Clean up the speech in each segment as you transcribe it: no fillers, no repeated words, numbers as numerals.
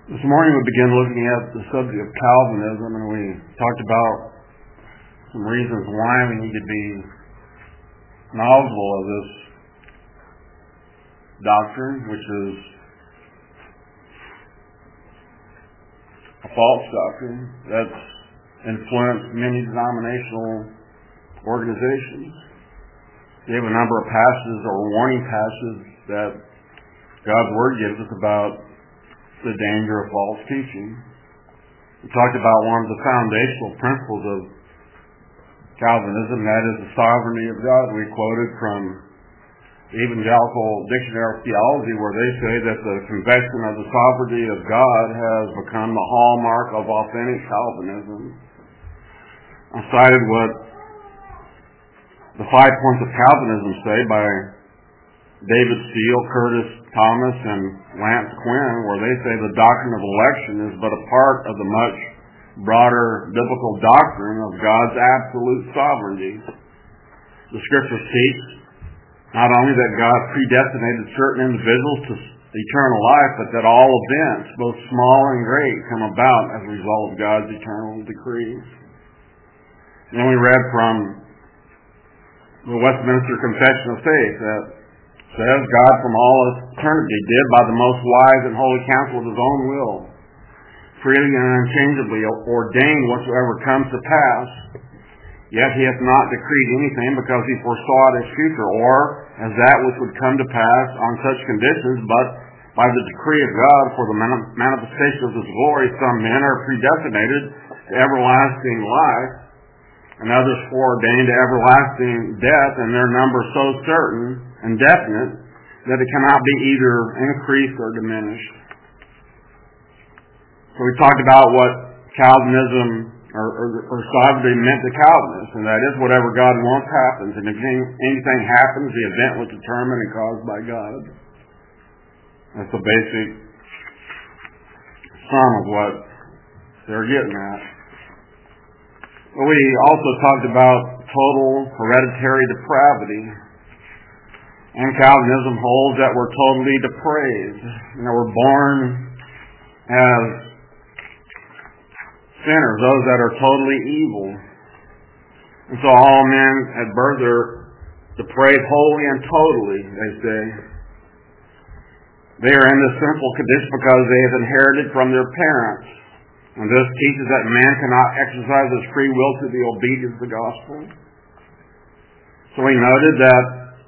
This morning we began looking at the subject of Calvinism, and we talked about some reasons why we need to be knowledgeable of this doctrine, which is a false doctrine that's influenced many denominational organizations. We have a number of passages or warning passages that God's Word gives us about the danger of false teaching. We talked about one of the foundational principles of Calvinism, that is the sovereignty of God. We quoted from the Evangelical Dictionary of Theology, where they say that the confession of the sovereignty of God has become the hallmark of authentic Calvinism. I cited what the 5 points of Calvinism say by David Steele, Curtis Thomas, and Lance Quinn, where they say the doctrine of election is but a part of the much broader biblical doctrine of God's absolute sovereignty. The Scriptures teach not only that God predestinated certain individuals to eternal life, but that all events, both small and great, come about as a result of God's eternal decrees. Then we read from the Westminster Confession of Faith that says God from all eternity did by the most wise and holy counsel of his own will freely and unchangeably ordain whatsoever comes to pass, yet he hath not decreed anything because he foresaw it as future, or as that which would come to pass on such conditions, but by the decree of God for the manifestation of his glory some men are predestinated to everlasting life, and others foreordained to everlasting death, and their number so certain and definite that it cannot be either increased or diminished. So we talked about what Calvinism or sovereignty meant to Calvinists, and that is whatever God wants happens, and if anything happens, the event was determined and caused by God. That's the basic sum of what they're getting at. We also talked about total hereditary depravity. And Calvinism holds that we're totally depraved. We're born as sinners, those that are totally evil. And so all men at birth are depraved wholly and totally, they say. They are in this sinful condition because they have inherited from their parents. And this teaches that man cannot exercise his free will to the obedience of the gospel. So we noted that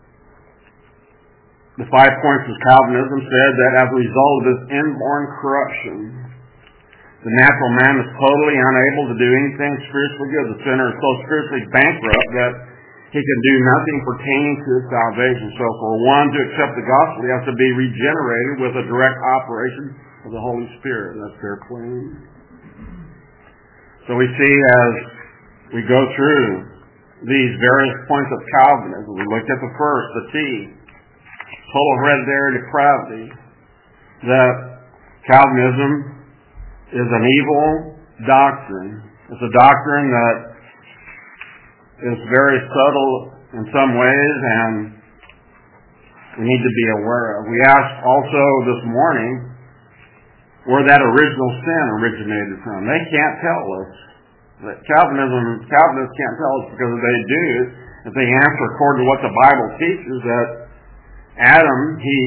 the 5 points of Calvinism said that as a result of this inborn corruption, the natural man is totally unable to do anything spiritually good. The sinner is so spiritually bankrupt that he can do nothing pertaining to his salvation. So for one to accept the gospel, he has to be regenerated with a direct operation of the Holy Spirit. That's their claim. So we see as we go through these various points of Calvinism, we looked at the first, the T, total hereditary depravity, that Calvinism is an evil doctrine. It's a doctrine that is very subtle in some ways, and we need to be aware of. We asked also this morning where that original sin originated from. They can't tell us. Calvinists can't tell us, because if they do, if they answer according to what the Bible teaches, that Adam, he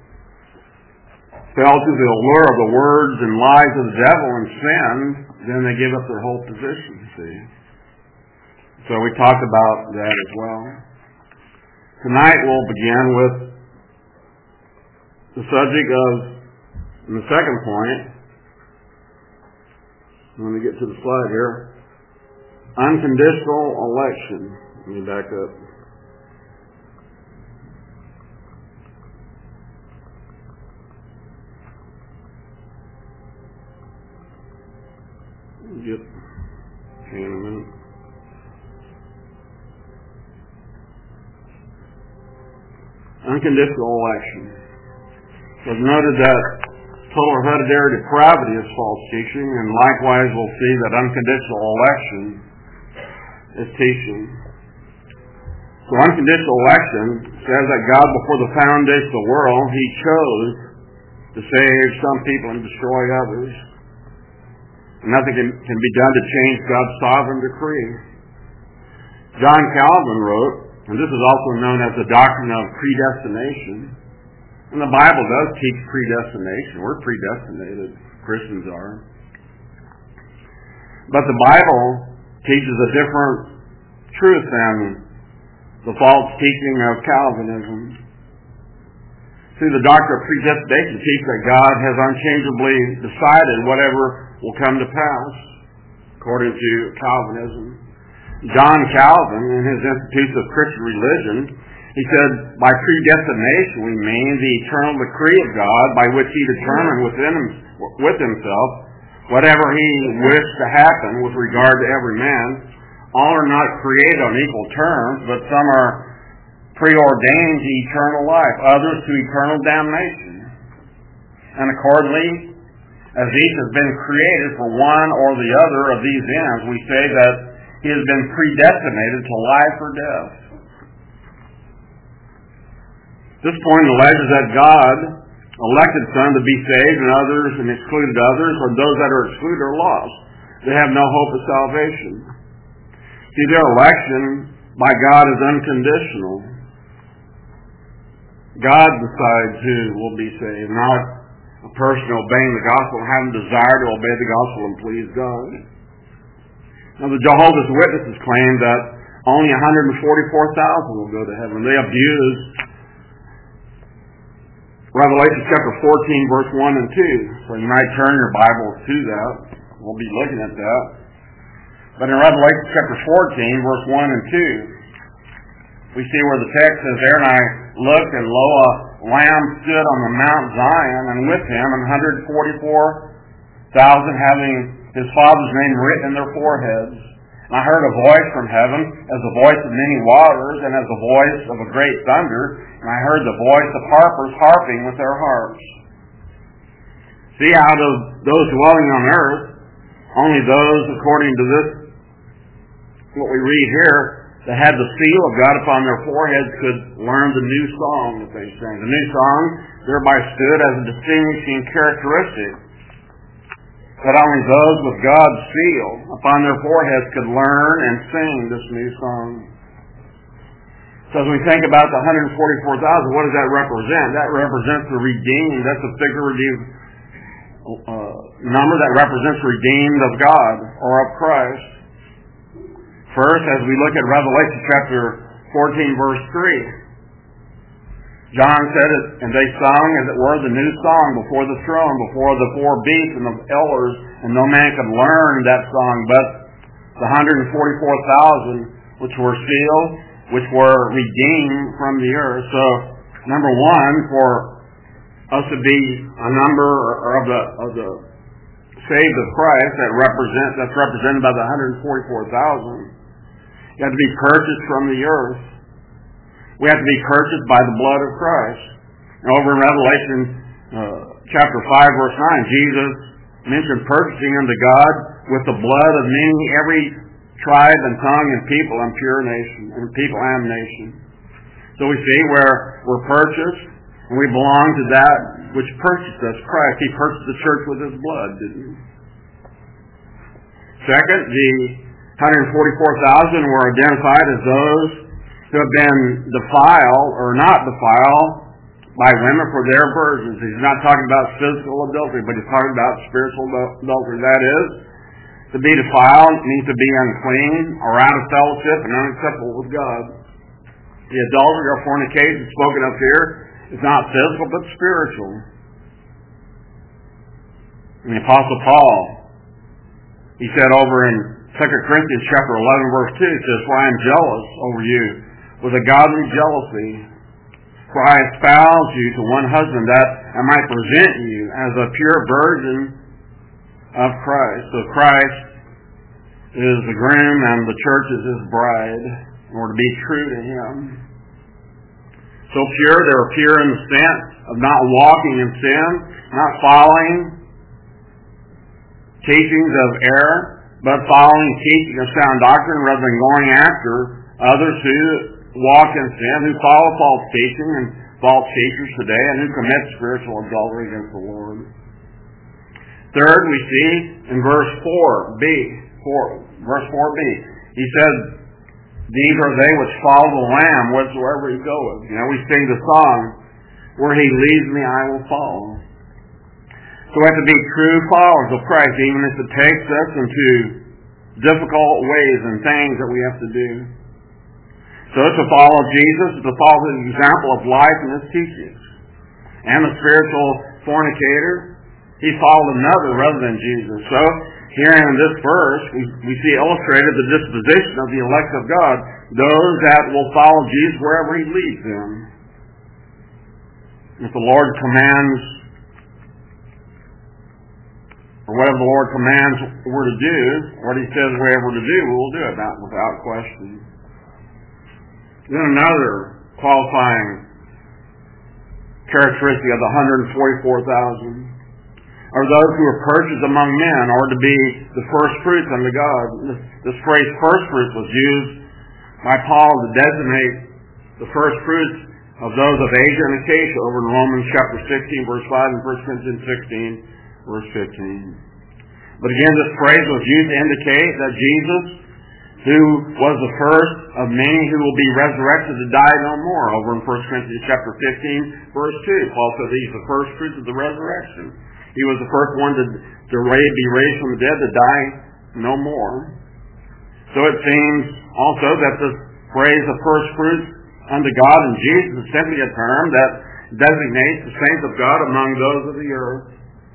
fell to the allure of the words and lies of the devil and sinned, then they give up their whole position, see. So we talked about that as well. Tonight we'll begin with the subject of, in the second point, let me get to the slide here, unconditional election. Let me back up. Hang on a minute. Unconditional election. It was noted that total hereditary depravity is false teaching, and likewise we'll see that unconditional election is teaching. So unconditional election says that God, before the foundation of the world, He chose to save some people and destroy others. Nothing can be done to change God's sovereign decree. John Calvin wrote, and this is also known as the doctrine of predestination. And the Bible does teach predestination. We're predestinated. Christians are. But the Bible teaches a different truth than the false teaching of Calvinism. See, the doctrine of predestination teaches that God has unchangeably decided whatever will come to pass, according to Calvinism. John Calvin, in his Institutes of Christian Religion, he said, by predestination we mean the eternal decree of God by which he determined with himself whatever he wished to happen with regard to every man. All are not created on equal terms, but some are preordained to eternal life, others to eternal damnation. And accordingly, as each has been created for one or the other of these ends, we say that he has been predestinated to life or death. This point alleges that God elected some to be saved and excluded others, or those that are excluded are lost. They have no hope of salvation. See, their election by God is unconditional. God decides who will be saved, not a person obeying the gospel and having a desire to obey the gospel and please God. Now, the Jehovah's Witnesses claim that only 144,000 will go to heaven. They abuse Revelation chapter 14, verse 1 and 2. So you might turn your Bibles to that. We'll be looking at that. But in Revelation chapter 14, verse 1 and 2, we see where the text says, there, and I looked, and lo, a Lamb stood on the Mount Zion, and with him 144,000 having his Father's name written in their foreheads. And I heard a voice from heaven, as the voice of many waters, and as the voice of a great thunder. And I heard the voice of harpers harping with their harps. See, out of those dwelling on earth, only those, according to this, what we read here, that had the seal of God upon their foreheads could learn the new song that they sang. The new song thereby stood as a distinguishing characteristic that only those with God's seal upon their foreheads could learn and sing this new song. So as we think about the 144,000, what does that represent? That represents the redeemed. That's a figurative number that represents redeemed of God or of Christ. First, as we look at Revelation chapter 14, verse 3, John said it, and they sung, as it were, the new song before the throne, before the four beasts and the elders, and no man could learn that song but the 144,000 which were sealed, which were redeemed from the earth. So, number one, for us to be a number of the saved of Christ that's represented by the 144,000, you have to be purchased from the earth. We have to be purchased by the blood of Christ. And over in Revelation chapter 5, verse 9, Jesus mentioned purchasing unto God with the blood of many, every tribe and tongue and people and pure nation, and people and nation. So we see where we're purchased, and we belong to that which purchased us, Christ. He purchased the church with his blood, didn't he? Second, the 144,000 were identified as those who have been defiled or not defiled by women for their virgins. He's not talking about physical adultery, but he's talking about spiritual adultery. That is, to be defiled means to be unclean or out of fellowship and unacceptable with God. The adultery or fornication spoken of here is not physical but spiritual. And the Apostle Paul, he said over in 2 Corinthians chapter 11, verse 2, it says, for I am jealous over you with a godly jealousy, for I espouse you to one husband, that I might present you as a pure virgin of Christ. So Christ is the groom and the church is his bride, and we're to be true to him. So pure, they're pure in the sense of not walking in sin, not following teachings of error, but following teaching of sound doctrine rather than going after others who walk in sin, who follow false teaching and false teachers today and who commit spiritual adultery against the Lord. Third, we see in verse 4b, he says, these are they which follow the Lamb whatsoever he goeth. We sing the song, where he leads me I will follow. So we have to be true followers of Christ, even if it takes us into difficult ways and things that we have to do. So to follow Jesus, to follow his example of life and his teachings. And the spiritual fornicator, he followed another rather than Jesus. So here in this verse, we see illustrated the disposition of the elect of God, those that will follow Jesus wherever he leads them. If the Lord commands, or whatever the Lord commands we're to do, what he says we're ever to do, we'll do it without question. Then another qualifying characteristic of the 144,000 are those who are purchased among men, or to be the first fruits unto God. This phrase first fruits was used by Paul to designate the first fruits of those of Asia and Acacia over in Romans chapter 16 verse 5 and 1 Corinthians 16 verse 15. But again, this phrase was used to indicate that Jesus, who was the first of many who will be resurrected to die no more, over in 1 Corinthians chapter 15 verse 2. Paul said he's the first fruits of the resurrection. He was the first one to be raised from the dead to die no more. So it seems also that the phrase of first fruits unto God in Jesus is simply a term that designates the saints of God among those of the earth.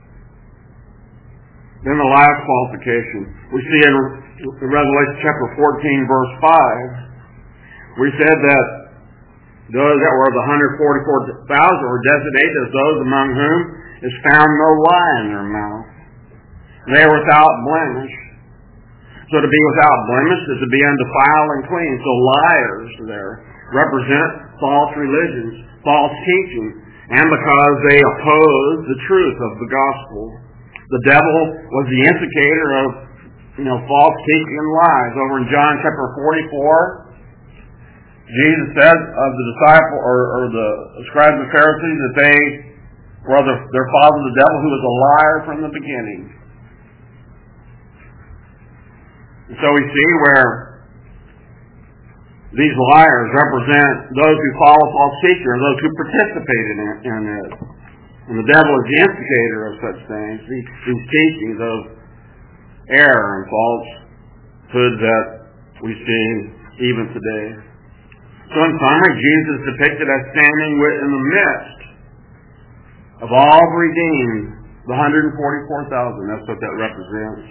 Then the last qualification we see in Revelation chapter 14 verse 5. We said that those that were the 144,000 were designated as those among whom is found no lie in their mouth. They are without blemish. So to be without blemish is to be undefiled and clean. So liars there represent false religions, false teaching, and because they oppose the truth of the gospel. The devil was the instigator of false teaching and lies. Over in John chapter 44, Jesus said of the disciple or the scribes and Pharisees that they were their father the devil, who was a liar from the beginning. And so we see where these liars represent those who follow false teaching, or those who participate in it. And the devil is the instigator of such things, these teachings of error and falsehood that we see even today. So in summary, Jesus is depicted as standing in the midst of all the redeemed, the 144,000. That's what that represents.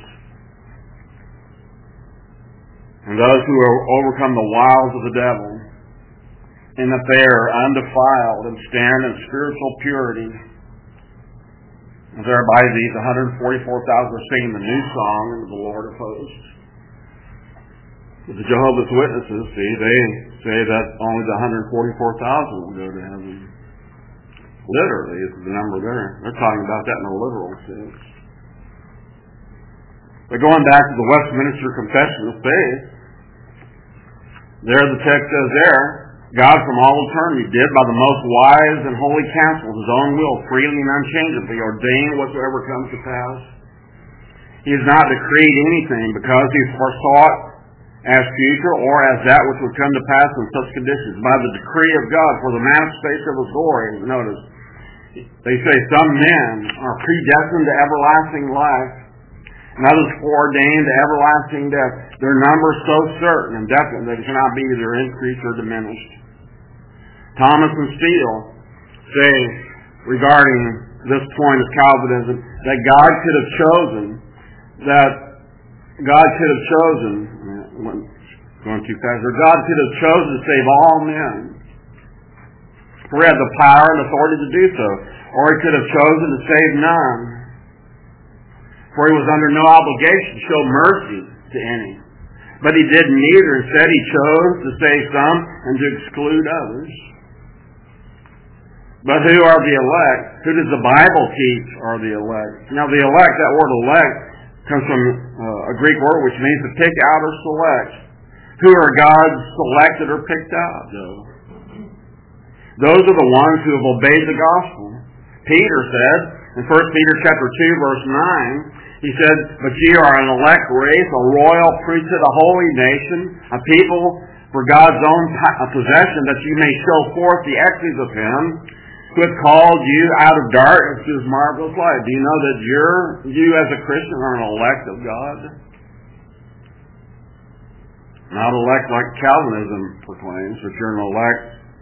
And those who have overcome the wiles of the devil, and that they are undefiled and stand in spiritual purity. And thereby these 144,000 are singing the new song of the Lord of hosts. But the Jehovah's Witnesses, they say that only the 144,000 will go to heaven. Literally is the number there. They're talking about that in a literal sense. But going back to the Westminster Confession of Faith, there the text says there, God from all eternity did by the most wise and holy counsel his own will freely and unchangeably ordain whatsoever comes to pass. He has not decreed anything because he foresaw it as future or as that which would come to pass in such conditions. By the decree of God for the manifestation of his glory. Notice, they say some men are predestined to everlasting life, and others foreordained to everlasting death. Their number is so certain and definite that it cannot be either increased or diminished. Thomas and Steele say regarding this point of Calvinism that God could have chosen, going too fast, or God could have chosen to save all men. For he had the power and authority to do so. Or he could have chosen to save none. For he was under no obligation to show mercy to any. But he did neither. Instead, he chose to save some and to exclude others. But who are the elect? Who does the Bible teach are the elect? Now the elect, that word elect, comes from a Greek word which means to pick out or select. Who are God's selected or picked out, though? Those are the ones who have obeyed the gospel. Peter said in 1 Peter chapter 2, verse 9, he said, "But ye are an elect race, a royal priesthood, a holy nation, a people for God's own possession, that you may show forth the excellencies of Him who hath called you out of darkness to His marvelous light." Do you know that you as a Christian are an elect of God? Not elect like Calvinism proclaims, but you're an elect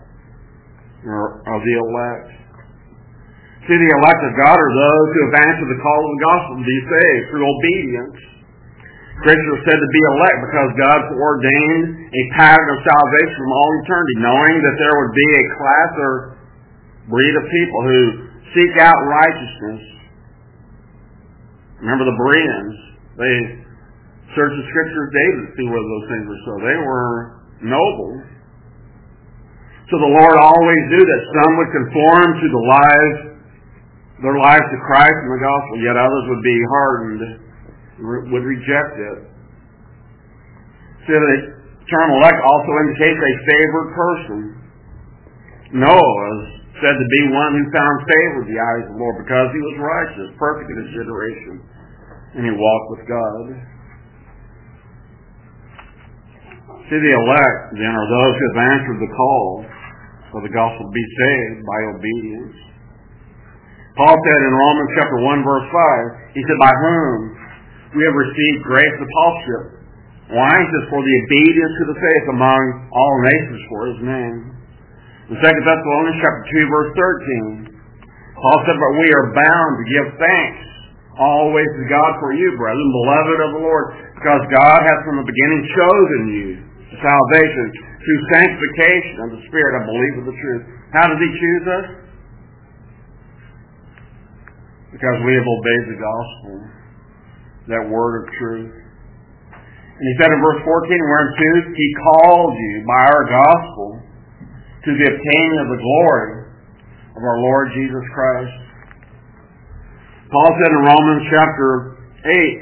of the elect. See, the elect of God are those who have answered the call of the gospel to be saved through obedience. Christians are said to be elect because God ordained a pattern of salvation from all eternity, knowing that there would be a class or breed of people who seek out righteousness. Remember the Bereans. They searched the scriptures daily to see whether those things were so. They were noble. So the Lord always knew that some would conform to their lives to Christ and the gospel, yet others would be hardened, would reject it. So the term elect also indicates a favored person. Noah is said to be one who found favor in the eyes of the Lord because he was righteous, perfect in his generation, and he walked with God. See, the elect, then, are those who have answered the call for the gospel to be saved by obedience. Paul said in Romans chapter 1, verse 5, he said, "By whom we have received grace and apostleship." Why? He says, "For the obedience to the faith among all nations for His name." In 2 Thessalonians chapter 2, verse 13, Paul said, "But we are bound to give thanks always to God for you, brethren, beloved of the Lord, because God hath from the beginning chosen you to salvation through sanctification of the Spirit and belief of the truth." How does He choose us? Because we have obeyed the gospel, that word of truth. And he said in verse 14, "Whereunto He called you by our gospel to the obtaining of the glory of our Lord Jesus Christ." Paul said in Romans chapter 8,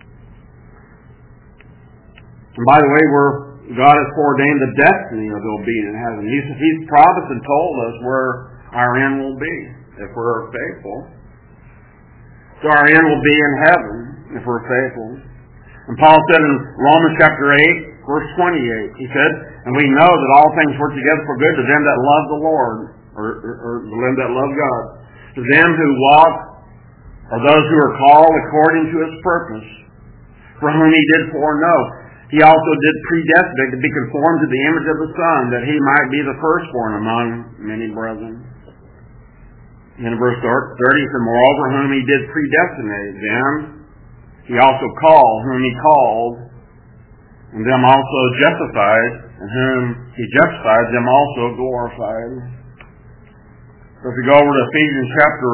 and by the way, God has foreordained the destiny of the obedient in heaven. He's promised and told us where our end will be if we're faithful. So our end will be in heaven if we're faithful. And Paul said in Romans chapter 8, verse 28, he said, "And we know that all things work together for good to them that love the Lord," or to them that love God, "to them who walk, or those who are called according to His purpose, for whom He did foreknow. He also did predestinate to be conformed to the image of the Son, that He might be the firstborn among many brethren." In verse 30, he said, "Moreover, whom He did predestinate, them He also called, whom He called, and them also justified, and whom He justified, them also glorified." So if we go over to Ephesians chapter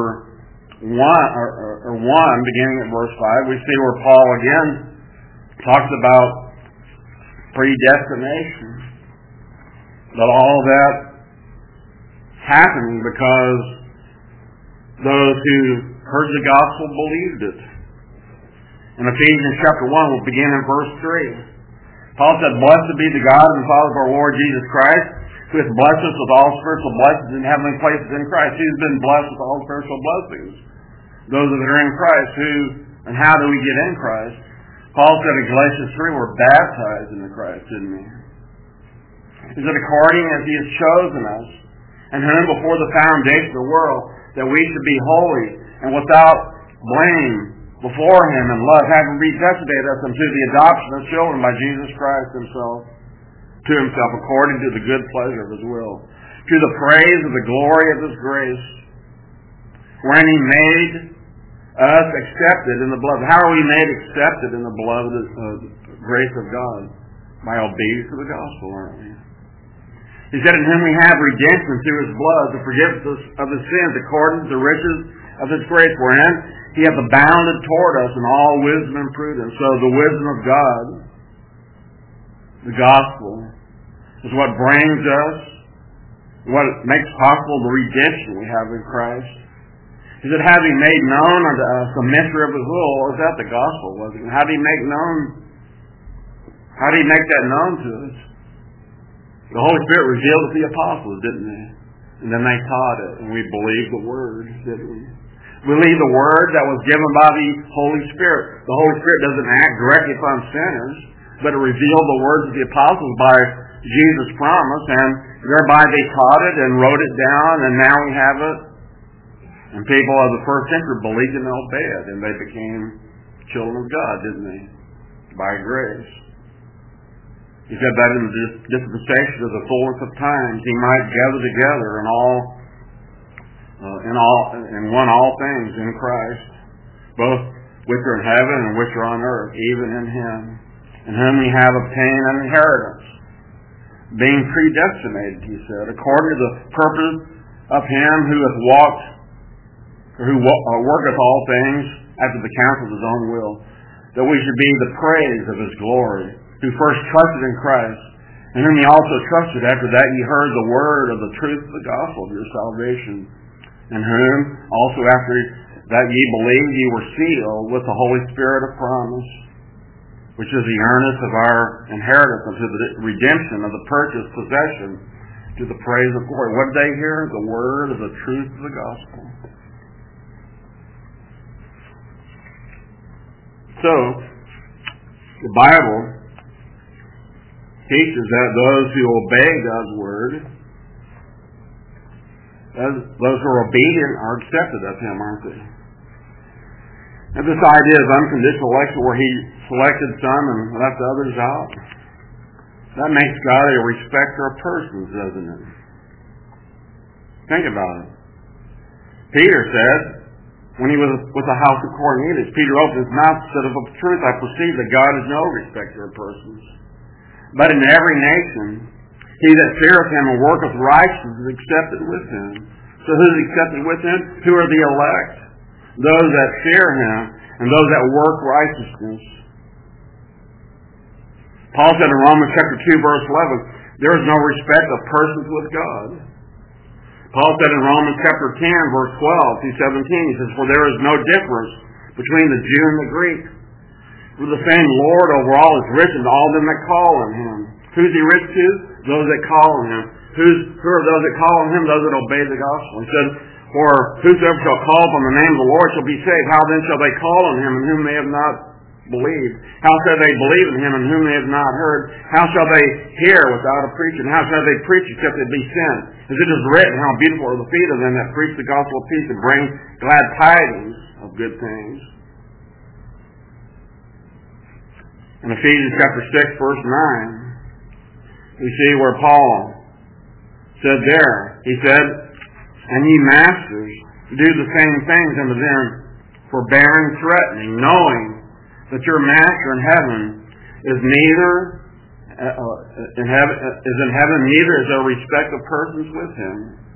1, beginning at verse 5, we see where Paul again talks about predestination. That all that happening because those who heard the gospel believed it. In Ephesians chapter 1, we'll begin in verse 3. Paul said, "Blessed be the God and Father of our Lord Jesus Christ, who hath blessed us with all spiritual blessings in heavenly places in Christ." Who's been blessed with all spiritual blessings? Those that are in Christ. Who and how do we get in Christ? Paul said in Galatians 3, we're baptized into Christ, didn't we? He said, "According as He has chosen us, and whom before the foundation of the world, that we should be holy and without blame before Him in love, having predestinated us unto the adoption of children by Jesus Christ to Himself, according to the good pleasure of His will, to the praise of the glory of His grace, wherein He made us accepted in the beloved." How are we made accepted in the beloved grace of God? By obedience to the gospel, aren't we? He said, "In whom we have redemption through His blood, the forgiveness of His sins, according to the riches of His grace, wherein He hath abounded toward us in all wisdom and prudence." So the wisdom of God, the gospel, is what brings us, what makes possible the redemption we have in Christ. He said, "Having made known unto us the mystery of His will." What was that? The gospel, wasn't it? How did He make that known to us? The Holy Spirit revealed it to the apostles, didn't He? And then they taught it, and we believed the Word, didn't we? We believed the Word that was given by the Holy Spirit. The Holy Spirit doesn't act directly upon sinners, but it revealed the words of the apostles by Jesus' promise, and thereby they taught it and wrote it down, and now we have it. And people of the first century believed and obeyed it, and they became children of God, didn't they? By grace. He said that in the dispensation of the fullness of times, He might gather together in all things in Christ, both which are in heaven and which are on earth, even in Him, in whom we have obtained an inheritance, being predestinated, He said, according to the purpose of Him who hath walked, or who worketh all things after the counsel of His own will, that we should be the praise of His glory, who first trusted in Christ, and whom ye also trusted after that ye heard the word of the truth of the gospel of your salvation, and whom also after that ye believed ye were sealed with the Holy Spirit of promise, which is the earnest of our inheritance unto the redemption of the purchased possession, to the praise of glory. What did they hear? The word of the truth of the gospel. So, the Bible teaches that those who obey God's word, those who are obedient, are accepted of Him, aren't they? And this idea of unconditional election, where He selected some and left others out, that makes God a respecter of persons, doesn't it? Think about it. Peter said, when he was with the house of Cornelius, Peter opened his mouth and said, "Of a truth I perceive that God is no respecter of persons. But in every nation, he that feareth Him and worketh righteousness is accepted with Him." So who's accepted with Him? Who are the elect? Those that fear Him and those that work righteousness. Paul said in Romans chapter 2, verse 11, there is no respect of persons with God. Paul said in Romans chapter 10, verse 12 through 17, he says, "For there is no difference between the Jew and the Greek. For the same Lord over all is rich unto all them that call on Him." Who's He rich to? Those that call on Him. Who are those that call on Him? Those that obey the gospel. He said, "For whosoever shall call upon the name of the Lord shall be saved. How then shall they call on Him in whom they have not believed? How shall they believe in Him in whom they have not heard? How shall they hear without a preacher? And how shall they preach except they be sent? As it is written, how beautiful are the feet of them that preach the gospel of peace and bring glad tidings of good things." In Ephesians chapter 6, verse 9, we see where Paul said there, he said, "And ye masters, do the same things unto them, forbearing, threatening, knowing that your master in heaven is neither in heaven, neither is there respect of persons with Him."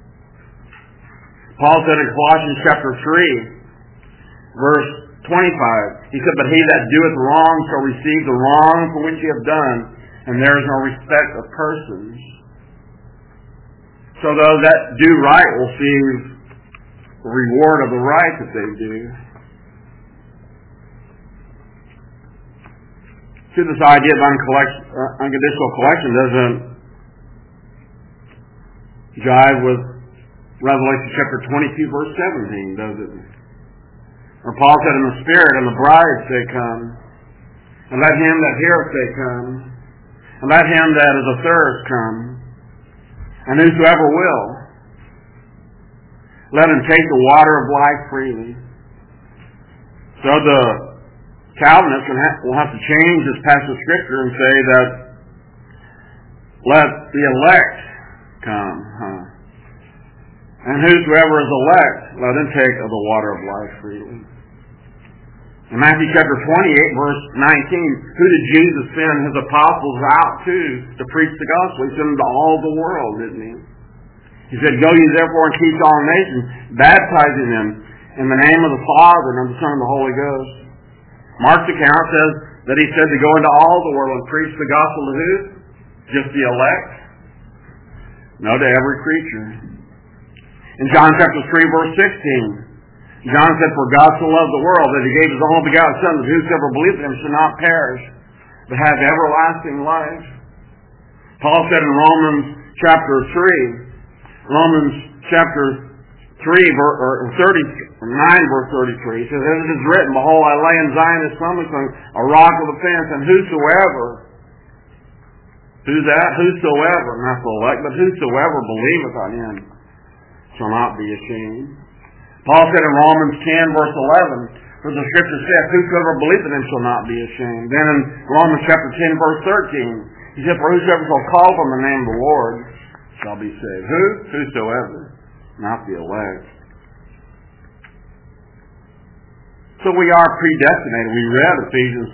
Paul said in Colossians chapter 3, verse 25, he said, "But he that doeth wrong shall receive the wrong for which he hath done, and there is no respect of persons." So those that do right will receive the reward of the right that they do. See, this idea of unconditional collection doesn't jive with Revelation chapter 22, verse 17, does it? Where Paul said, "In the Spirit and the bride say, come, and let him that heareth say, come, and let him that is athirst come, and whosoever will, let him take the water of life freely." So the Calvinists will have to change this passage of Scripture and say that let the elect come, and whosoever is elect, let him take of the water of life freely. In Matthew chapter 28, verse 19, who did Jesus send His apostles out to preach the gospel? He sent them to all the world, didn't He? He said, "Go ye therefore and teach all nations, baptizing them in the name of the Father and of the Son and the Holy Ghost." Mark's account says that He said to go into all the world and preach the gospel to who? Just the elect? No, to every creature. In John chapter 3, verse 16, John said, "For God so loved the world that He gave His only begotten Son, that whosoever believes in Him shall not perish, but have everlasting life." Paul said in Romans chapter 3, Romans chapter 39, verse 33, he says, "As it is written, Behold, I lay in Zion a stumbling stone, a rock of offense, and whosoever," who's that? Whosoever, not the elect, but whosoever believeth on him shall not be ashamed. Paul said in Romans 10, verse 11, "For the scripture saith, Whosoever believeth in him shall not be ashamed." Then in Romans chapter 10, verse 13, he said, "For whosoever shall call upon the name of the Lord shall be saved." Who? Whosoever, not the elect. So we are predestinated. We read Ephesians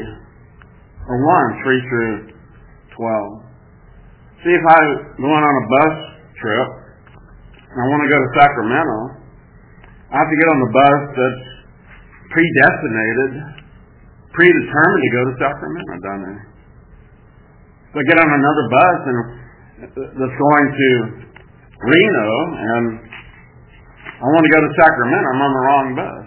3 through 12. See, if I'm going on a bus trip and I want to go to Sacramento, I have to get on the bus that's predestinated, predetermined to go to Sacramento, don't I? If I get on another bus and that's going to Reno and I want to go to Sacramento, I'm on the wrong bus.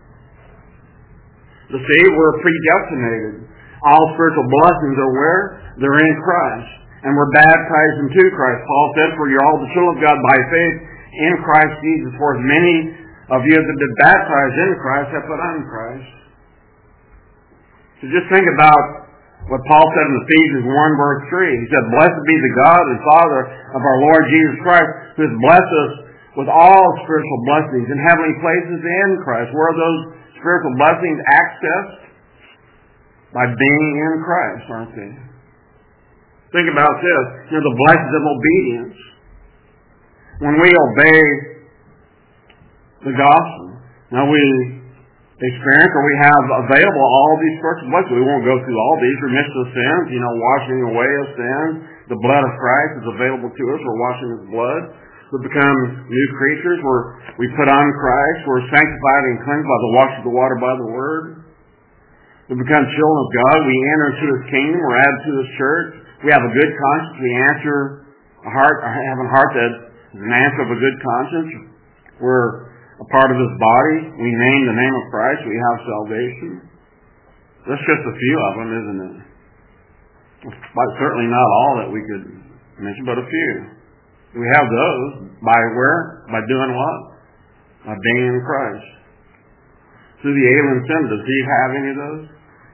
You see, we're predestinated. All spiritual blessings are where? They're in Christ. And we're baptized into Christ. Paul says, "For you're all the children of God by faith in Christ Jesus. For as many of you that have been baptized in Christ have put on Christ." So just think about what Paul said in Ephesians 1, verse 3. He said, "Blessed be the God and Father of our Lord Jesus Christ, who has blessed us with all spiritual blessings in heavenly places in Christ." Where are those spiritual blessings accessed? By being in Christ, aren't they? Think about this. The blessings of obedience. When we obey the gospel, now we experience or we have available all these spiritual blessings. We won't go through all these. Remission of sins, washing away of sins. The blood of Christ is available to us. We're washing His blood. We become new creatures. We put on Christ. We're sanctified and cleansed by the washing of the water by the Word. We become children of God. We enter into His kingdom. We're added to His church. We have a good conscience. We have a heart that is an answer of a good conscience. We're a part of His body. We name the name of Christ. We have salvation. That's just a few of them, isn't it? But certainly not all that we could mention, but a few. We have those by where? By doing what? By being in Christ. Through the alien sin, does He have any of those?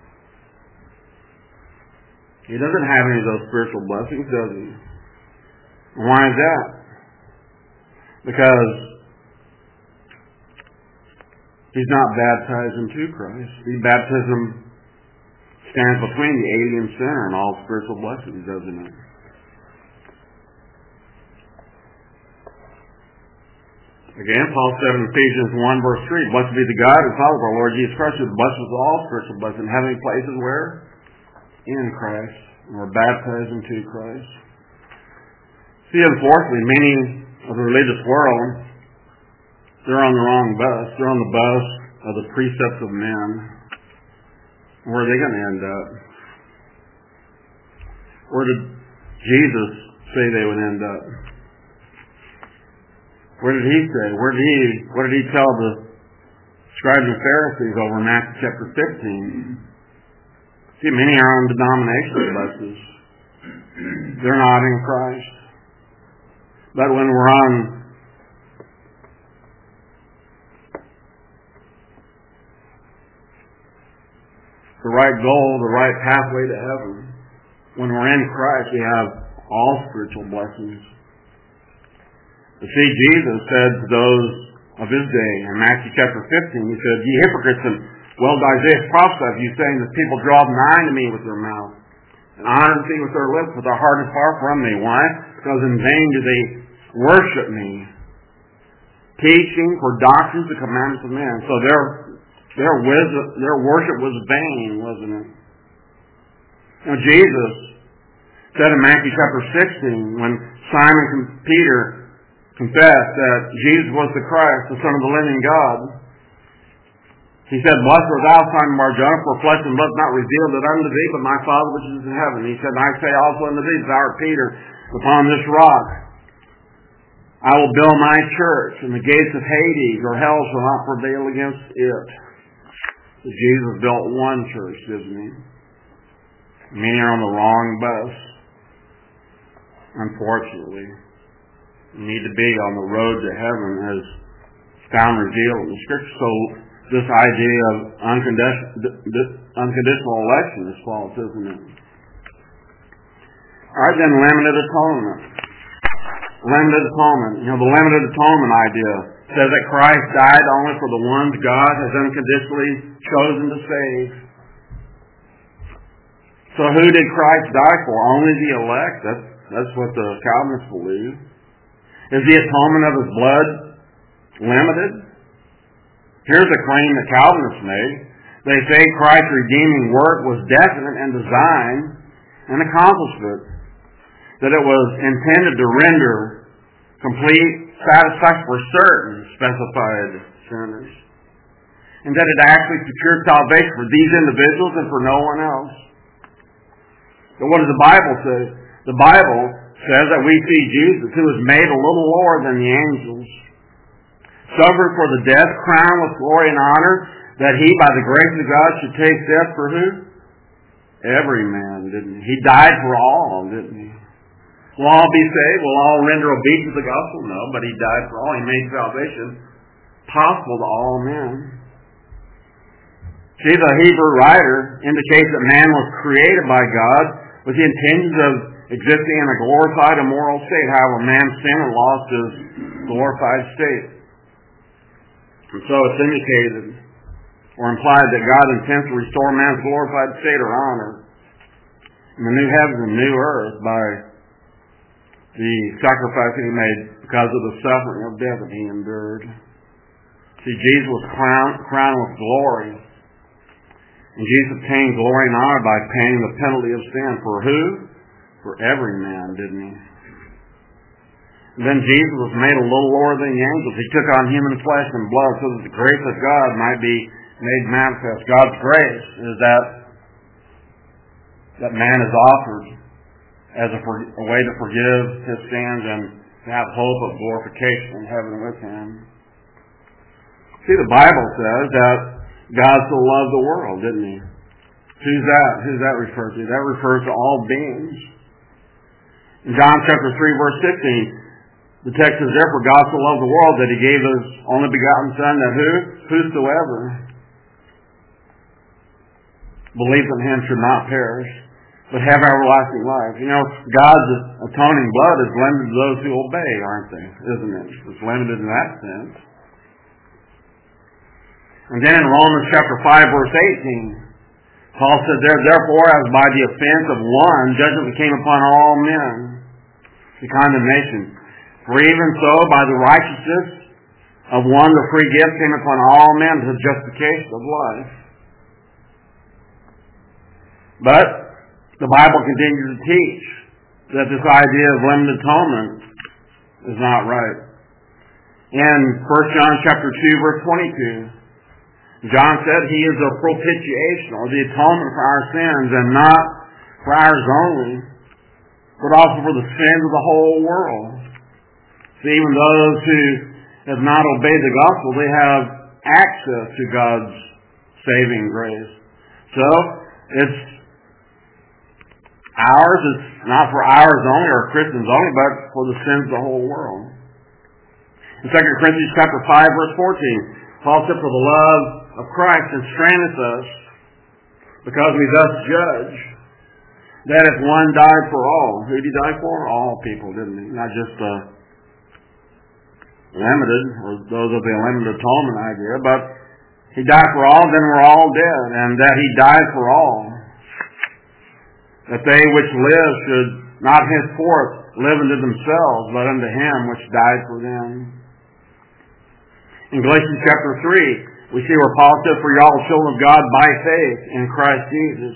He doesn't have any of those spiritual blessings, does He? Why is that? Because He's not baptized into Christ. The baptism stands between the alien sinner and all spiritual blessings, doesn't it? Again, Paul said in Ephesians 1, verse 3, "Blessed be the God and Father of our Lord Jesus Christ, who blesses us with all spiritual blessings in heavenly places." Where? In Christ. And we're baptized into Christ. See, unfortunately, many of the religious world, they're on the wrong bus. They're on the bus of the precepts of men. Where are they going to end up? Where did Jesus say they would end up? Where did He say? What did He tell the scribes and Pharisees over in Matthew chapter 15? See, many are on denominational buses. They're not in Christ. But when we're on the right goal, the right pathway to heaven, when we're in Christ, we have all spiritual blessings. You see, Jesus said to those of His day in Matthew chapter 15, He said, "Ye hypocrites, and well did Isaiah prophesy of you, saying that people draw nigh to me with their mouth, and honor me with their lips, but their heart is far from me." Why? Because in vain do they worship me, teaching for doctrines the commandments of men. So their worship was vain, wasn't it? Now Jesus said in Matthew chapter 16, when Simon Peter confessed that Jesus was the Christ, the Son of the living God, He said, "Blessed art thou, Simon Bar-Jonah, for flesh and blood not revealed it unto thee, but my Father which is in heaven." He said, "I say also unto thee, thou art Peter, upon this rock I will build my church, and the gates of Hades or hell shall not prevail against it." So Jesus built one church, didn't He? Many are on the wrong bus, unfortunately. need to be on the road to heaven as found revealed in the Scripture. So this idea of unconditional election is false, isn't it? All right, then limited atonement. Limited atonement. The limited atonement idea says that Christ died only for the ones God has unconditionally chosen to save. So who did Christ die for? Only the elect. That's what the Calvinists believe. Is the atonement of His blood limited? Here's a claim that Calvinists made. They say Christ's redeeming work was definite in design and accomplishment. That it was intended to render complete satisfaction for certain specified sinners. And that it actually secured salvation for these individuals and for no one else. But what does the Bible say? The Bible says that we see Jesus, who was made a little lower than the angels, suffered for the death, crowned with glory and honor, that He, by the grace of God, should taste death for who? Every man, didn't He? He died for all, didn't He? Will all be saved? Will all render obedience to the gospel? No, but He died for all. He made salvation possible to all men. See, the Hebrew writer indicates that man was created by God with the intentions of existing in a glorified and moral state. However, man sinned and lost his glorified state. And so it's indicated or implied that God intends to restore man's glorified state or honor in the new heavens and new earth by the sacrifice that He made because of the suffering of death that He endured. See, Jesus was crowned with glory. And Jesus obtained glory and honor by paying the penalty of sin. For who? For every man, didn't He? And then Jesus was made a little lower than the angels. He took on human flesh and blood so that the grace of God might be made manifest. God's grace is that man is offered as a way to forgive his sins and to have hope of glorification in heaven with Him. See, the Bible says that God so loved the world, didn't He? Who's that? Who's that referred to? That refers to all beings. In John chapter 3, verse 16, the text says, therefore God so loved the world that He gave His only begotten Son, that whosoever believes in Him should not perish, but have everlasting life. God's atoning blood is limited to those who obey, aren't they? Isn't it? It's limited in that sense. And then in Romans chapter 5, verse 18, Paul said, therefore, as by the offense of one, judgment came upon all men, the condemnation. For even so, by the righteousness of one, the free gift came upon all men to the justification of life. But the Bible continues to teach that this idea of limited atonement is not right. In 1 John chapter 2, verse 22, John said He is a propitiation, or the atonement for our sins, and not for ours only, but also for the sins of the whole world. See, even those who have not obeyed the gospel, they have access to God's saving grace. So, it's ours. It's not for ours only, or Christians only, but for the sins of the whole world. In 2 Corinthians chapter 5, verse 14, Paul said, for the love of Christ constraineth us, because we thus judge, that if one died for all. Who did He die for? All people, didn't He? Not just limited, or those of the limited atonement idea, but He died for all, then we're all dead, and that He died for all, that they which live should not henceforth live unto themselves, but unto Him which died for them. In Galatians chapter 3, we see where Paul said, for y'all are children of God by faith in Christ Jesus.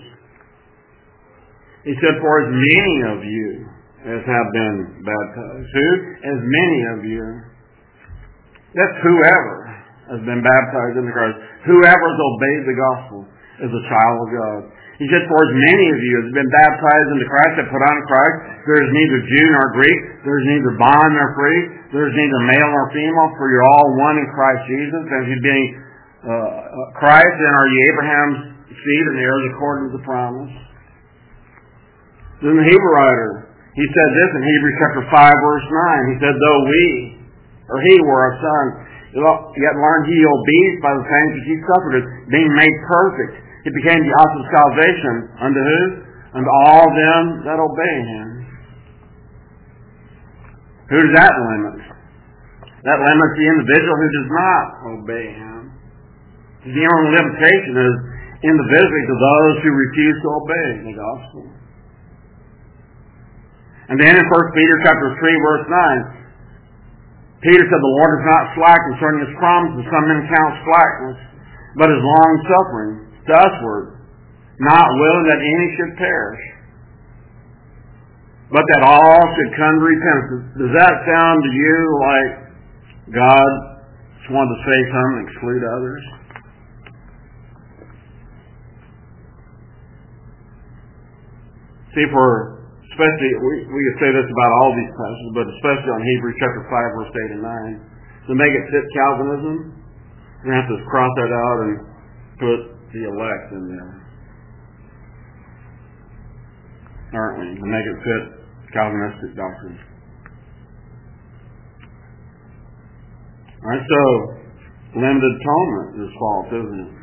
He said, for as many of you as have been baptized. Who? As many of you. That's whoever has been baptized into Christ. Whoever has obeyed the gospel is a child of God. He said, for as many of you as have been baptized into Christ, have put on Christ, there is neither Jew nor Greek, there is neither bond nor free, there is neither male nor female, for you're all one in Christ Jesus. And if you be Christ, then are ye Abraham's seed and heirs according to the promise. Then the Hebrew writer He said this in Hebrews chapter 5, verse 9. He said, though he were a son, yet learned he obedience by the things which he suffered, being made perfect. It became the author of salvation unto who? Unto all them that obey him. Who does that limit? That limits the individual who does not obey him. The only limitation is individually to those who refuse to obey the gospel. And then in 1 Peter chapter 3, verse 9, Peter said, the Lord is not slack concerning his promise, as some men count slackness, but is long-suffering to usward, not willing that any should perish, but that all should come to repentance. Does that sound to you like God just wanted to say something and exclude others? See, especially, we could say this about all these passages, but especially on Hebrews chapter 5, verse 8 and 9. To make it fit Calvinism, we're going to have to cross that out and put the elect in there. Aren't we? To make it fit Calvinistic doctrine. Alright, so limited atonement is false, isn't it?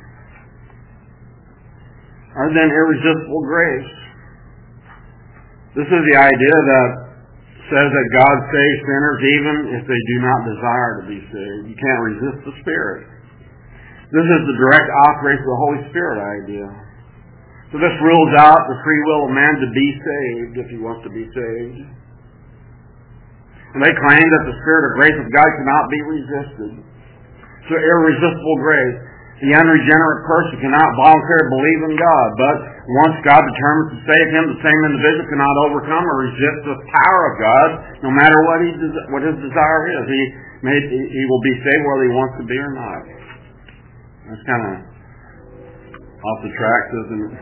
Alright, then irresistible grace. This is the idea that says that God saves sinners even if they do not desire to be saved. You can't resist the Spirit. This is the direct operation of the Holy Spirit idea. So this rules out the free will of man to be saved if he wants to be saved. And they claim that the Spirit of grace of God cannot be resisted. So irresistible grace. The unregenerate person cannot voluntarily believe in God, but once God determines to save him, the same individual cannot overcome or resist the power of God, no matter what his desire is. He will be saved whether he wants to be or not. That's kind of off the tracks, isn't it?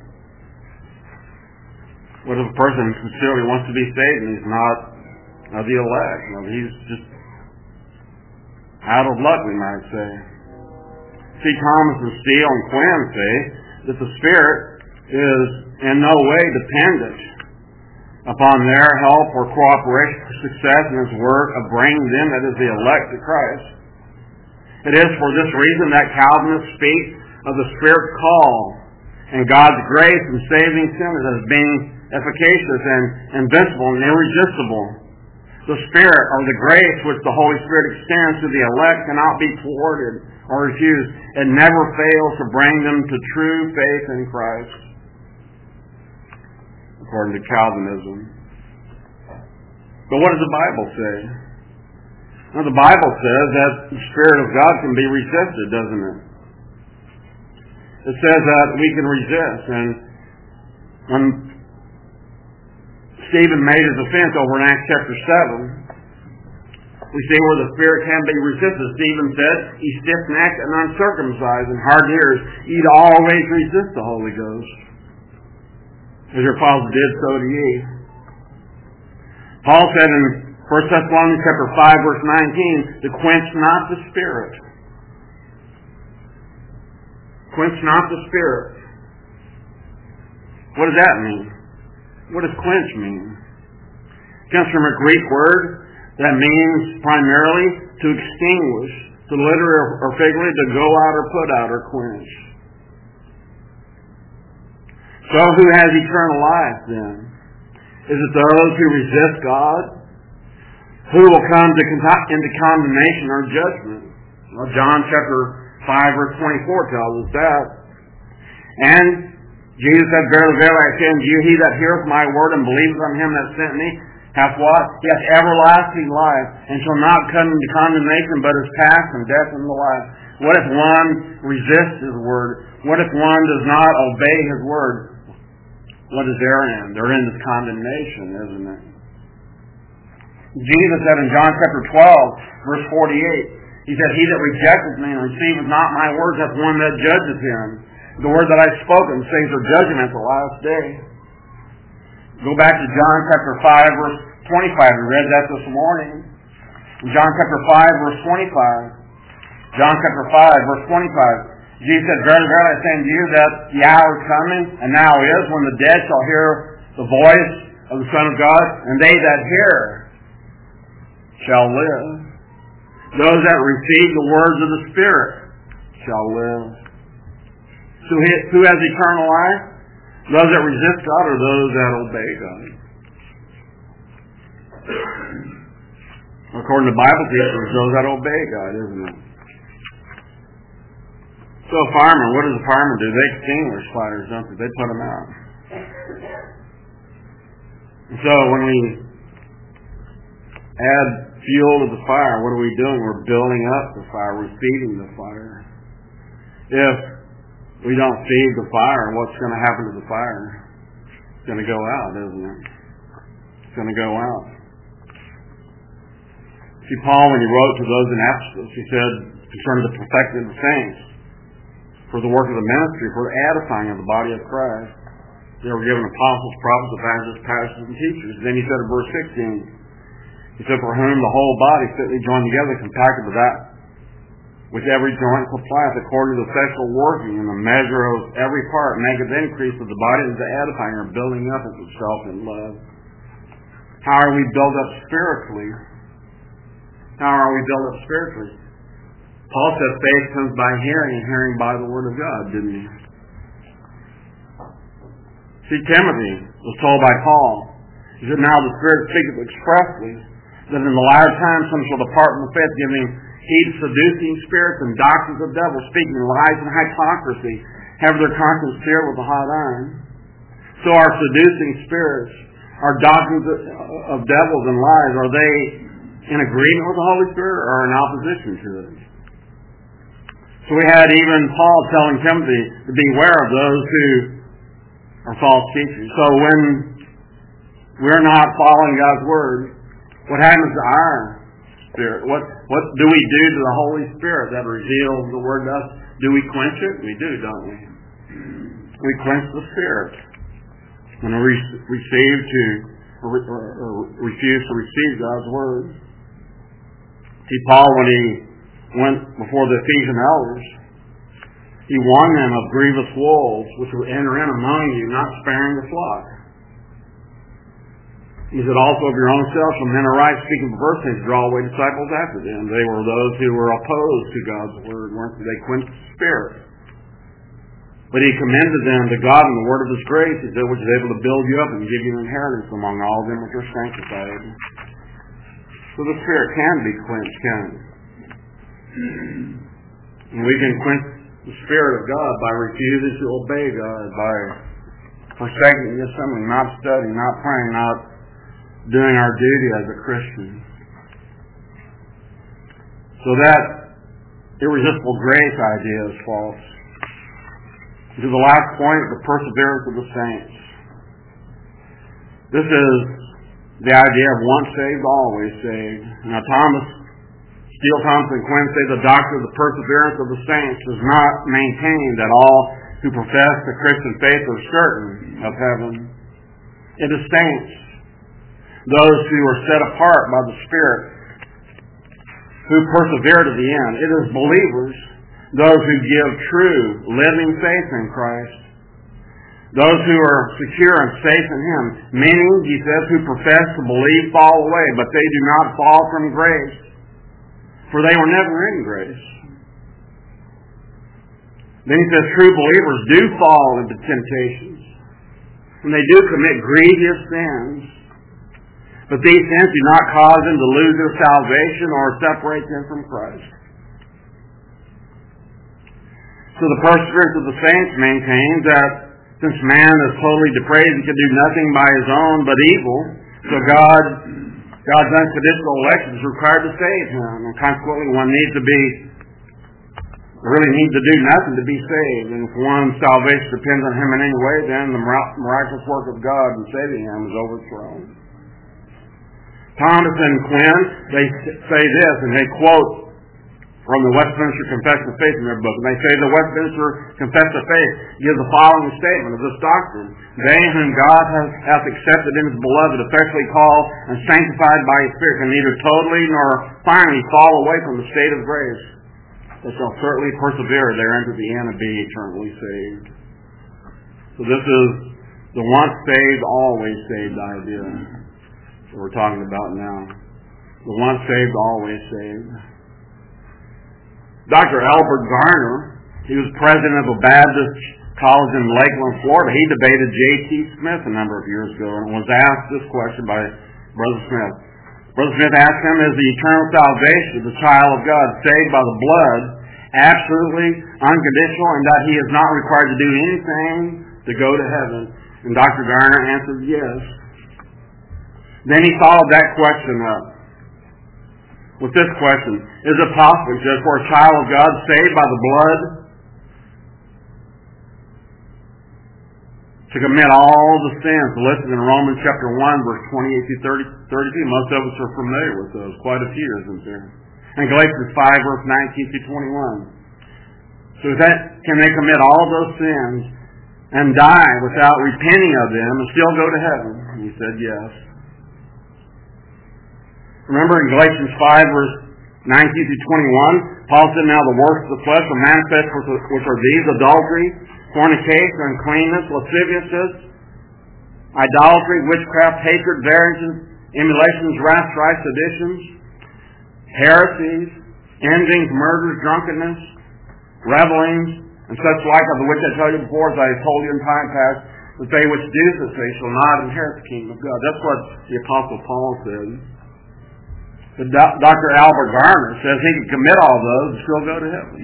What if a person sincerely wants to be saved and he's not of the elect? He's just out of luck, we might say. See, Thomas and Steele and Quinn say that the Spirit is in no way dependent upon their help or cooperation for success in His work of bringing them, that is the elect, to Christ. It is for this reason that Calvinists speak of the Spirit's call and God's grace in saving sinners as being efficacious and invincible and irresistible. The Spirit, or the grace which the Holy Spirit extends to the elect, cannot be thwarted or refused. It never fails to bring them to true faith in Christ, according to Calvinism. But what does the Bible say? Well, the Bible says that the Spirit of God can be resisted, doesn't it? It says that we can resist. And when Stephen made his offense over in Acts chapter 7, we see where the Spirit can be resisted. Stephen said, "Ye stiff-necked and uncircumcised and hard ears, ye'd always resist the Holy Ghost. As your fathers did, so do ye." Paul said in 1 Thessalonians chapter 5, verse 19, to quench not the Spirit. Quench not the Spirit. What does that mean? What does quench mean? It comes from a Greek word that means primarily to extinguish, to literally or figuratively to go out or put out or quench. So who has eternal life then? Is it those who resist God? Who will come into condemnation or judgment? Well, John chapter 5 verse 24 tells us that. And Jesus said, "Verily, verily, I say unto you, he that heareth my word and believeth on him that sent me, hath what? He hath everlasting life, and shall not come into condemnation, but is passed from death into life." What if one resists his word? What if one does not obey his word? What is therein? Therein is condemnation, isn't it? Jesus said in John chapter 12, verse 48, He said, "He that rejecteth me and receiveth not my words hath one that judgeth him. The word that I have spoken saves for judgment at the last day." Go back to John chapter 5, verse 25. We read that this morning. In John chapter 5, verse 25. John chapter 5, verse 25. Jesus said, "Verily, verily, I say unto you that the hour is coming, and now is, when the dead shall hear the voice of the Son of God, and they that hear shall live. Those that receive the words of the Spirit shall live. So who has eternal life? Those that resist God or those that obey God? According to Bible teachers, those that obey God, isn't it? So a fireman, what does a fireman do? They extinguish fires, don't they? They put them out. And so when we add fuel to the fire, what are we doing? We're building up the fire. We're feeding the fire. If we don't feed the fire, what's going to happen to the fire? It's going to go out, isn't it? It's going to go out. See, Paul, when he wrote to those in Ephesus, he said, concerning the perfecting of the saints, for the work of the ministry, for the edifying of the body of Christ, they were given apostles, prophets, evangelists, pastors, and teachers. Then he said in verse 16, he said, for whom the whole body fitly joined together, compacted with that, which every joint supplieth, according to the special working, in the measure of every part, maketh the increase of the body into edifying or building up of itself in love. How are we built up spiritually? How are we built up spiritually? Paul said faith comes by hearing, and hearing by the Word of God, didn't he? See, Timothy was told by Paul, he said, now the Spirit speaketh expressly, that in the latter times some shall depart from the faith, giving heed to seducing spirits and doctrines of devils, speaking lies and hypocrisy, have their conscience seared with a hot iron. So our seducing spirits, our doctrines of devils and lies, are they in agreement with the Holy Spirit or in opposition to it? So we had even Paul telling Timothy to beware of those who are false teachers. So when we're not following God's Word, what happens to our spirit? What do we do to the Holy Spirit that reveals the Word to us? Do we quench it? We do, don't we? We quench the Spirit when we refuse to receive God's Word. See, Paul, when he went before the Ephesian elders, he warned them of grievous wolves which would enter in among you, not sparing the flock. He said, also of your own selves, from men arise, speaking perverse things, draw away disciples after them. They were those who were opposed to God's Word, weren't they? They quenched the Spirit. But he commended them to God in the word of His grace, he said, which is able to build you up and give you an inheritance among all them which are sanctified. So the Spirit can be quenched, can it? And we can quench the Spirit of God by refusing to obey God, by forsaking the assembly, not studying, not praying, not doing our duty as a Christian. So that irresistible grace idea is false. To the last point, the perseverance of the saints. This is the idea of once saved, always saved. Now Steele Thompson Quinn say the doctrine of the perseverance of the saints does not maintain that all who profess the Christian faith are certain of heaven. It is saints, those who are set apart by the Spirit, who persevere to the end. It is believers, those who give true, living faith in Christ, those who are secure and safe in Him. Many, he says, who profess to believe fall away, but they do not fall from grace, for they were never in grace. Then he says true believers do fall into temptations, and they do commit grievous sins, but these sins do not cause them to lose their salvation or separate them from Christ. So the perseverance of the saints maintains that since man is totally depraved and can do nothing by his own but evil, so God's unconditional election is required to save him, and consequently one needs to do nothing to be saved. And if one's salvation depends on him in any way, then the miraculous work of God in saving him is overthrown. Thomas and Quinn, they say this, and they quote from the Westminster Confession of Faith in their book. And they say the Westminster Confession of Faith gives the following statement of this doctrine. They whom God hath accepted in His beloved, effectually called and sanctified by His Spirit, can neither totally nor finally fall away from the state of grace. They shall certainly persevere therein to the end and be eternally saved. So this is The once saved, always saved idea that we're talking about now. The once saved, always saved. Dr. Albert Garner, he was president of a Baptist college in Lakeland, Florida. He debated J.T. Smith a number of years ago and was asked this question by Brother Smith. Brother Smith asked him, is the eternal salvation of the child of God saved by the blood absolutely unconditional and that he is not required to do anything to go to heaven? And Dr. Garner answered yes. Then he followed that question up with this question. Is it possible, just for a child of God saved by the blood to commit all the sins listed in Romans chapter 1, verse 28 through 32? Most of us are familiar with those. Quite a few, isn't there? And Galatians 5, verse 19 through 21. So can they commit all those sins and die without repenting of them and still go to heaven? And he said yes. Remember in Galatians 5, verse 19 through 21, Paul said, now the works of the flesh are manifest, which are these: adultery, fornication, uncleanness, lasciviousness, idolatry, witchcraft, hatred, variances, emulations, wrath, strife, seditions, heresies, envyings, murders, drunkenness, revelings, and such like, of the which I tell you before, as I have told you in time past, that they which do such things shall not inherit the kingdom of God. That's what the Apostle Paul said. But Dr. Albert Garner says he can commit all those and still go to heaven.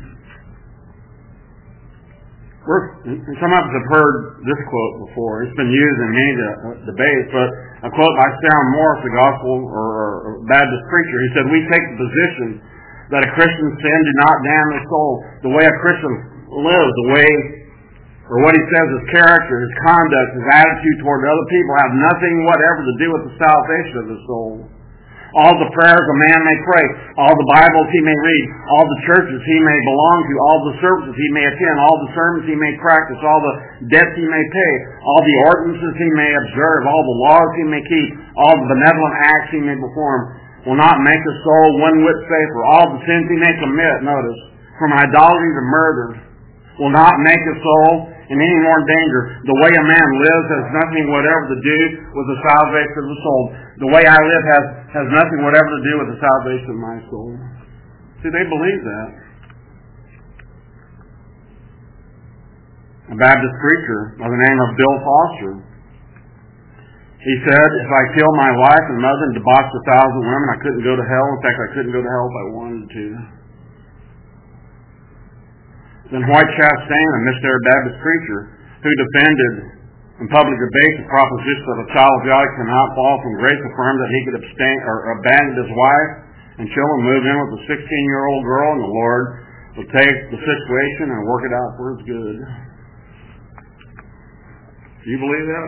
Some of us have heard this quote before. It's been used in many debates, but a quote by Sam Morris, the gospel or Baptist preacher. He said, we take the position that a Christian's sin do not damn his soul. The way a Christian lives, the way, or what he says, his character, his conduct, his attitude toward other people have nothing whatever to do with the salvation of his soul. All the prayers a man may pray, all the Bibles he may read, all the churches he may belong to, all the services he may attend, all the sermons he may practice, all the debts he may pay, all the ordinances he may observe, all the laws he may keep, all the benevolent acts he may perform, will not make his soul one whit safer. All the sins he may commit, notice, from idolatry to murder, will not make his soul in any more danger. The way a man lives has nothing whatever to do with the salvation of the soul. The way I live has nothing whatever to do with the salvation of my soul. See, they believe that. A Baptist preacher by the name of Bill Foster, he said, if I kill my wife and mother and debauch 1,000 women, I couldn't go to hell. In fact, I couldn't go to hell if I wanted to. Then White Chastain, a missionary Baptist preacher, who defended in public debate the proposition that a child of God cannot fall from grace, affirmed that he could abstain or abandon his wife and children, move in with a 16-year-old girl, and the Lord would take the situation and work it out for his good. Do you believe that?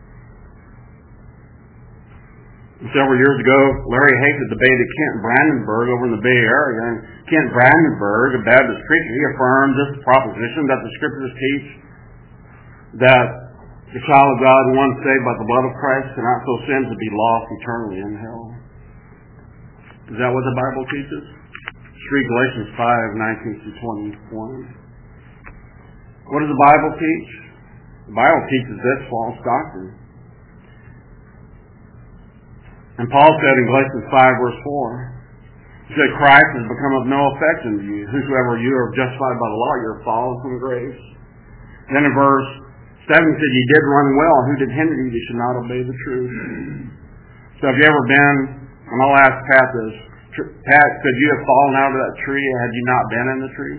Several years ago, Larry Hayes debated Kent Brandenburg over in the Bay Area, and Kent Brandenburg, a Baptist preacher, he affirmed this proposition that the Scriptures teach that the child of God, once saved by the blood of Christ, cannot so sin to be lost eternally in hell. Is that what the Bible teaches? Read Galatians 5:19 through 21. What does the Bible teach? The Bible teaches this false doctrine. And Paul said in Galatians 5, verse 4, he said, Christ has become of no effect unto you. Whosoever you are justified by the law, you are fallen from grace. Then in verse 7, he said, you did run well. Who did hinder you? You should not obey the truth. So have you ever been, and I'll ask Pat this, Pat, could you have fallen out of that tree had you not been in the tree?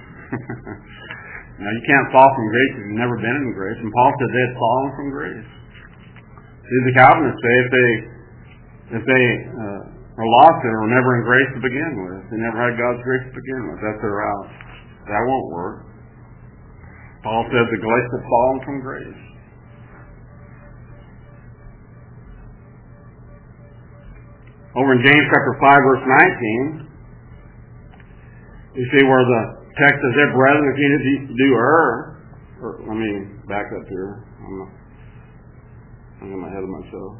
Now, you can't fall from grace if you've never been in grace. And Paul said they had fallen from grace. See, the Calvinists say if they are lost, they were never in grace to begin with. They never had God's grace to begin with. That's their out. That won't work. Paul said the Galatians have fallen from grace. Over in James chapter 5, verse 19, you see where the text says, "Their brethren, if you do err," or let me back up here. I'm ahead of myself.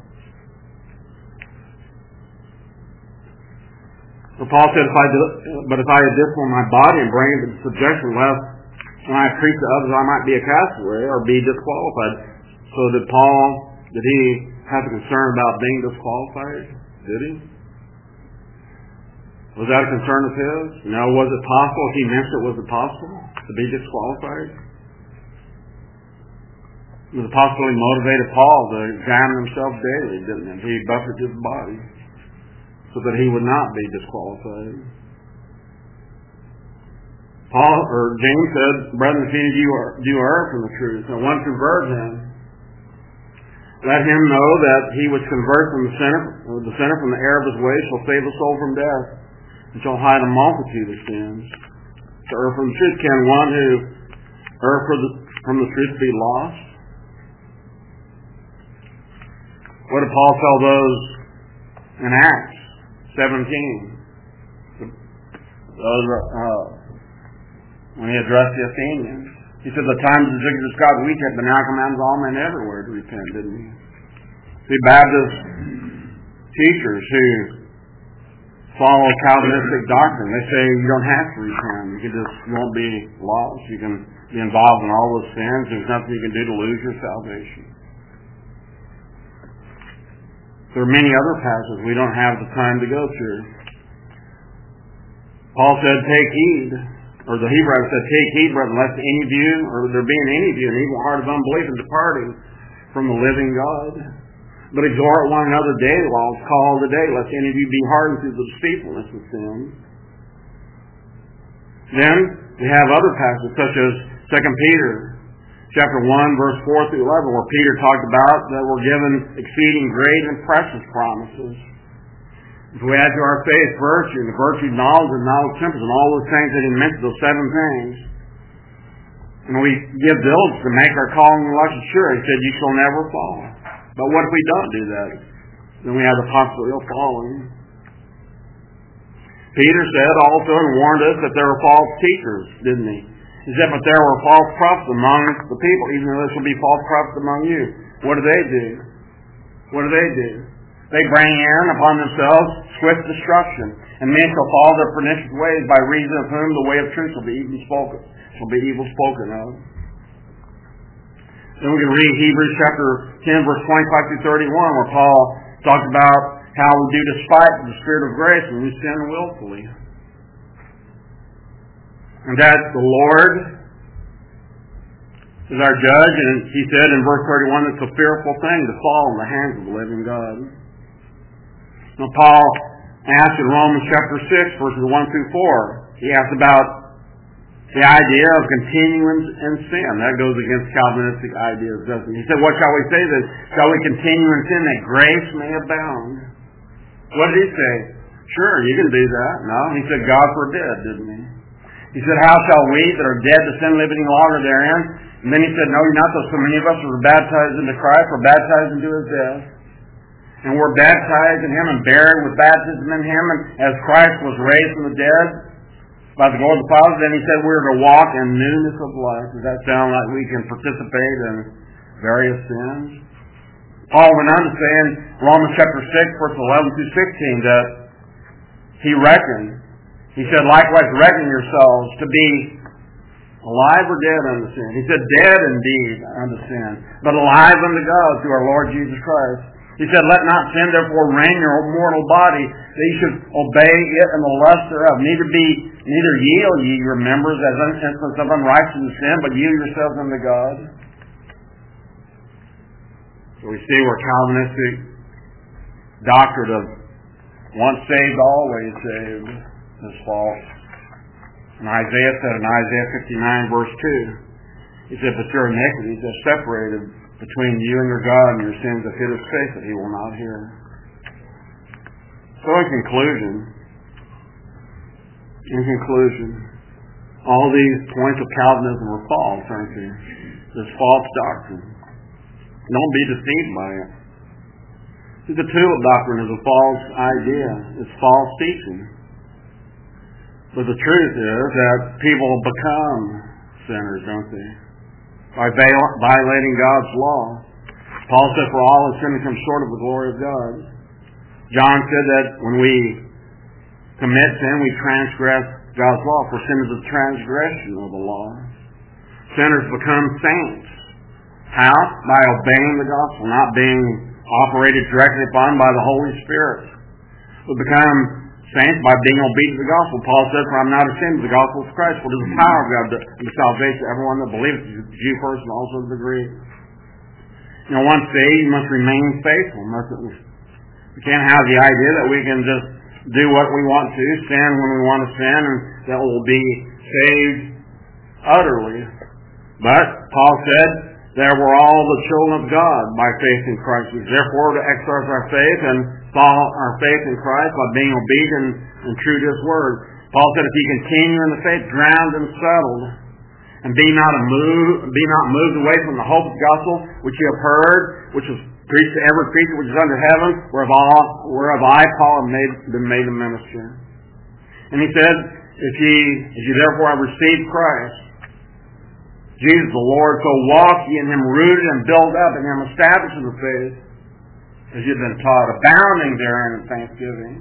So Paul said, but if I discipline my body and bring it into subjection, lest when I preach to others I might be a castaway or be disqualified. So did he have a concern about being disqualified? Did he? Was that a concern of his? Now, was it possible? If he meant it, was it possible to be disqualified? Was it possibly motivated Paul to examine himself daily, didn't it? He buffeted his body so that he would not be disqualified. James said, "Brethren, if any of you err from the truth, and one convert him, let him know that he which converts the sinner from the error of his ways shall save the soul from death, and shall hide a multitude of sins." To err from the truth, can one who err from the truth be lost? What did Paul tell those in Acts 17? When he addressed the Athenians. He said, "The times of Zigzag God weak have, but now commands all men everywhere to repent," didn't he? See, Baptist teachers who follow Calvinistic doctrine, they say you don't have to repent. You won't be lost. You can be involved in all those sins. There's nothing you can do to lose your salvation. There are many other passages we don't have the time to go through. Paul said, "Take heed," or the Hebrew said, "Take heed, brethren, lest any of you, or there be in any of you, an evil heart of unbelief and departing from the living God. But exhort one another daily while it's called today, lest any of you be hardened through the deceitfulness of sin." Then we have other passages such as 2 Peter chapter 1, verse 4 through 11, where Peter talked about that we're given exceeding great and precious promises. If we add to our faith virtue, and the virtue knowledge, and knowledge temperance, and all those things that he mentioned, those 7 things, and we give diligence to make our calling and election sure, he said, "You shall never fall." But what if we don't do that? Then we have the possibility of falling. Peter said also and warned us that there were false teachers, didn't he? He said, "But there were false prophets among the people, even though there shall be false prophets among you." What do? What do? They bring in upon themselves swift destruction, and men shall follow their pernicious ways, by reason of whom the way of truth shall be evil spoken of. Then we can read Hebrews chapter 10, verse 25 through 31, where Paul talks about how we do despite the Spirit of grace when we sin willfully. And that the Lord is our judge, and he said in verse 31, it's a fearful thing to fall in the hands of the living God. Now Paul asked in Romans chapter 6, verses 1 through 4, he asked about the idea of continuance in sin. That goes against Calvinistic ideas, doesn't it? He said, "What shall we say then? Shall we continue in sin that grace may abound?" What did he say? Sure, you can do that. No, he said, "God forbid," didn't he? He said, "How shall we that are dead to sin live any longer therein?" And then he said, "No, you're not, though so many of us were baptized into Christ, we're baptized into his death. And we're baptized in him and buried with baptism in him, and as Christ was raised from the dead by the glory of the Father," then he said we're to walk in newness of life. Does that sound like we can participate in various sins? Paul went on to say in Romans chapter 6, verse 11 through 16, that he said, "Likewise reckon yourselves to be alive or dead unto sin." He said, "Dead indeed unto sin, but alive unto God through our Lord Jesus Christ." He said, "Let not sin therefore reign in your mortal body, that ye should obey it in the lust thereof. Neither yield ye your members as instruments of unrighteousness sin, but yield yourselves unto God." So we see where Calvinistic doctrine of once saved, always saved is false. And Isaiah said in Isaiah 59, verse 2, he said, "But your iniquities are separated between you and your God, and your sins have hid his face that he will not hear." So in conclusion, all these points of Calvinism are false, aren't they? There's false doctrine. Don't be deceived by it. See, the tulip doctrine is a false idea. It's false teaching. But the truth is that people become sinners, don't they? By violating God's law. Paul said, "For all have sinned and come short of the glory of God." John said that when we commit sin, we transgress God's law, for sin is a transgression of the law. Sinners become saints. How? By obeying the gospel, not being operated directly upon by the Holy Spirit. We become saints by being obedient to the gospel. Paul says, "For I'm not ashamed of the gospel of Christ, for it is the power of God to salvation to everyone that believes, the Jew first and also the Greek." Once saved, you must remain faithful. We can't have the idea that we can just do what we want to, sin when we want to sin, and that we'll be saved utterly. But Paul said that we're all the children of God by faith in Christ. Therefore, to exercise our faith and follow our faith in Christ by being obedient and true to His Word. Paul said, if you continue in the faith, ground and settled, and be not moved away from the hope of the gospel which you have heard, which is preached to every creature which is under heaven, whereof I, Paul, have been made a minister. And he said, if you therefore have received Christ, Jesus the Lord, so walk ye in Him, rooted and built up in Him, established in the faith, as you've been taught, abounding therein in thanksgiving.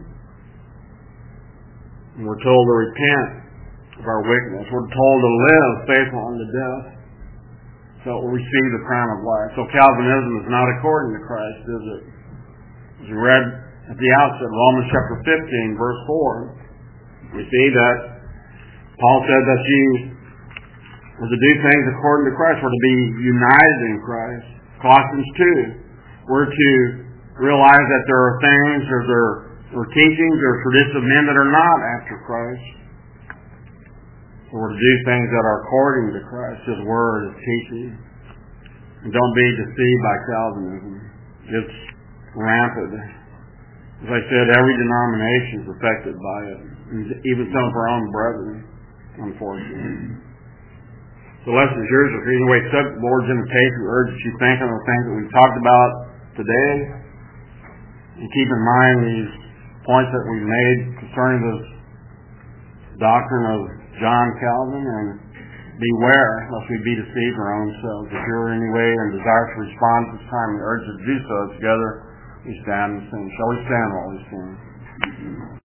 And we're told to repent of our wickedness. We're told to live faithful unto death, so we'll receive the crown of life. So Calvinism is not according to Christ, is it? As we read at the outset, Romans chapter 15, verse 4, we see that Paul said that you were to do things according to Christ. We're to be united in Christ. Colossians 2, we're to realize that there are things, or teachings, or traditions of men that are not after Christ. So we're to do things that are according to Christ, His Word, His teaching. And don't be deceived by Calvinism. It's rampant. As I said, every denomination is affected by it, even some of our own brethren, unfortunately. So lesson is yours. If you anyway accept the Lord's invitation, we urge that you think on the things that we've talked about today, and keep in mind these points that we've made concerning this doctrine of John Calvin, and beware lest we be deceived in our own selves. If you're in any way and desire to respond at this time, we urge you to do so. Together we stand and sing. Shall we stand while we sing?